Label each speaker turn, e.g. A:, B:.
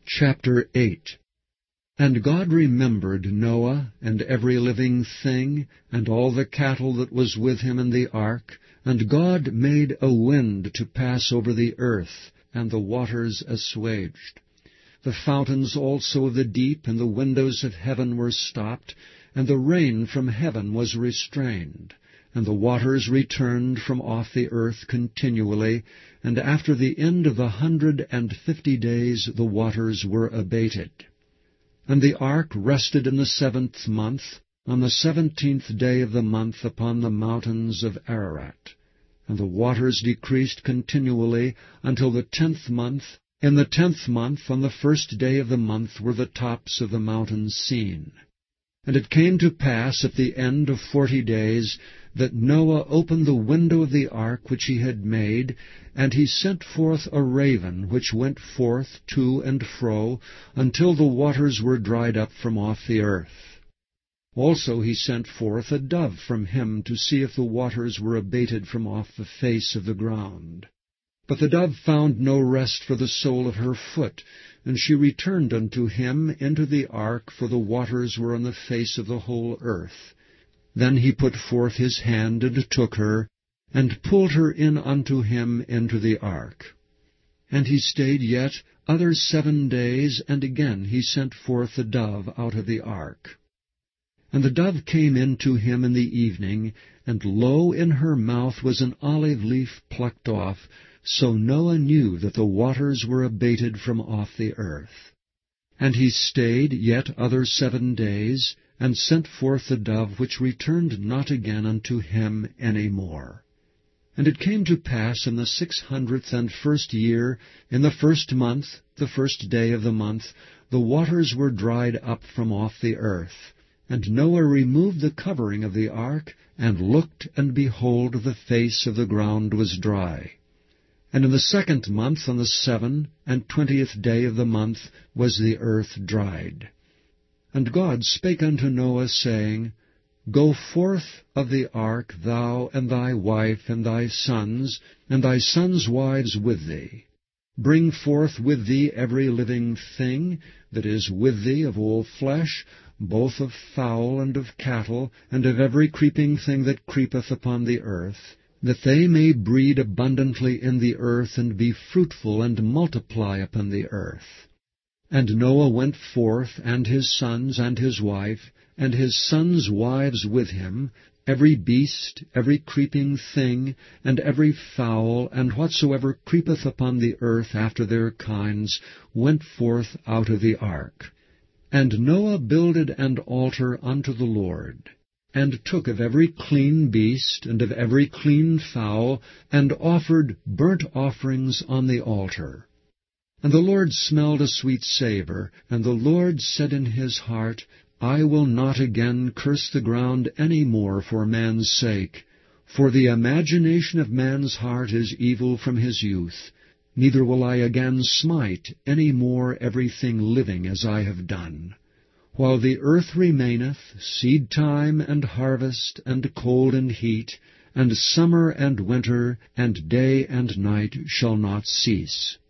A: Chapter 8. And God remembered Noah, and every living thing, and all the cattle that was with him in the ark. And God made a wind to pass over the earth, and the waters assuaged. The fountains also of the deep and the windows of heaven were stopped, and the rain from heaven was restrained. And the waters returned from off the earth continually, and after the end of 150 days the waters were abated. And the ark rested in the 7th month, on the 17th day of the month, upon the mountains of Ararat. And the waters decreased continually until the 10th month. In the 10th month, on the 1st day of the month, were the tops of the mountains seen. And it came to pass at the end of 40 days that Noah opened the window of the ark which he had made, and he sent forth a raven, which went forth to and fro, until the waters were dried up from off the earth. Also he sent forth a dove from him to see if the waters were abated from off the face of the ground. But the dove found no rest for the sole of her foot, and she returned unto him into the ark, for the waters were on the face of the whole earth. Then he put forth his hand, and took her, and pulled her in unto him into the ark. And he stayed yet other 7 days, and again he sent forth the dove out of the ark. And the dove came in to him in the evening, and lo, in her mouth was an olive leaf plucked off. So Noah knew that the waters were abated from off the earth. And he stayed yet other 7 days, and sent forth the dove, which returned not again unto him any more. And it came to pass in the 601st year, in the 1st month, the 1st day of the month, the waters were dried up from off the earth. And Noah removed the covering of the ark, and looked, and behold, the face of the ground was dry. And in the 2nd month, on the 27th day of the month, was the earth dried. And God spake unto Noah, saying, Go forth of the ark, thou, and thy wife, and thy sons wives with thee. Bring forth with thee every living thing that is with thee of all flesh, both of fowl and of cattle, and of every creeping thing that creepeth upon the earth, that they may breed abundantly in the earth, and be fruitful, and multiply upon the earth. And Noah went forth, and his sons, and his wife, and his sons' wives with him, every beast, every creeping thing, and every fowl, and whatsoever creepeth upon the earth after their kinds, went forth out of the ark. And Noah builded an altar unto the Lord, and took of every clean beast, and of every clean fowl, and offered burnt offerings on the altar. And the Lord smelled a sweet savour, and the Lord said in his heart, I will not again curse the ground any more for man's sake, for the imagination of man's heart is evil from his youth, neither will I again smite any more everything living as I have done. While the earth remaineth, seed time and harvest, and cold and heat, and summer and winter, and day and night shall not cease.